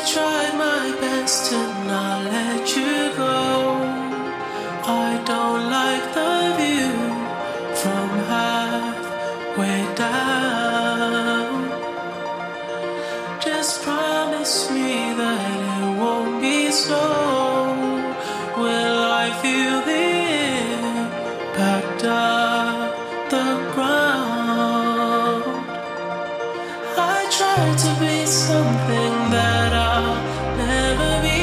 tried my best to not let you go. I don't like the view from halfway down. Just promise me that it won't be so. Will I feel the impact of the ground? I tried to be something that I'll never be.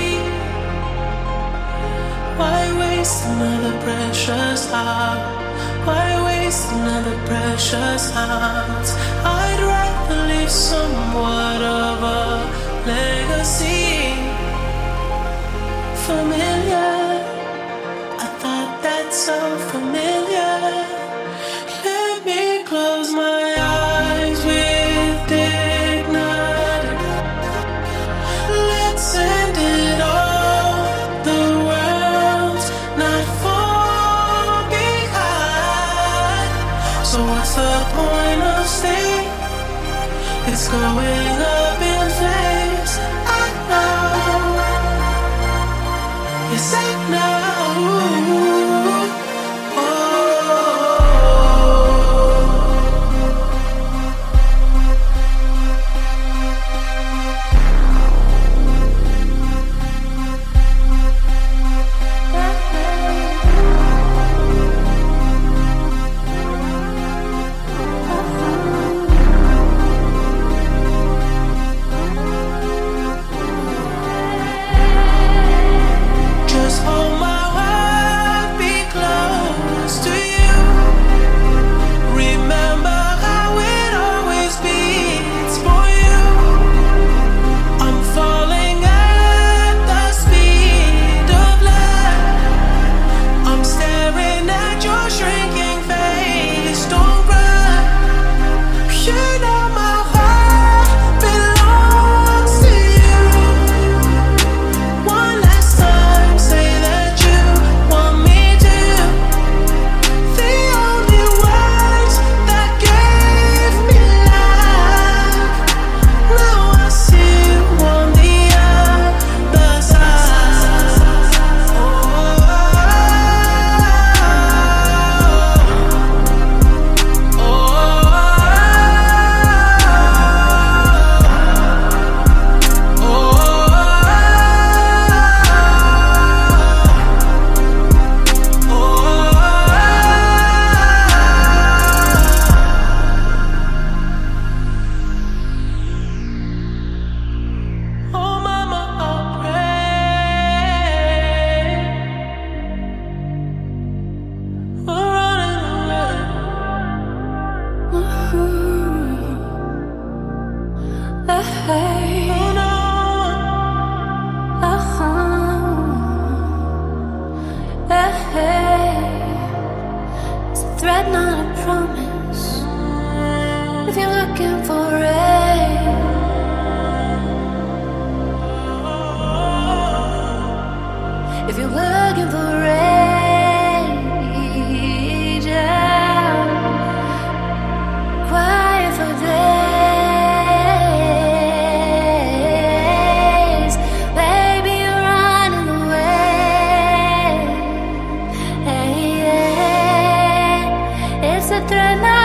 Why waste another precious hour? Why waste another precious ounce? I'd rather leave somewhat of a legacy. Familiar, I thought that's so familiar. Let me close my eyes with dignity. Let's end it all. The world's not far behind. So what's the point of staying? It's going up in flames. I know. Yes, I know. It's a threat, not a promise. If you're looking for rain, if you're looking for rage, quiet for days, baby, you're running away. Hey, yeah. It's a threat.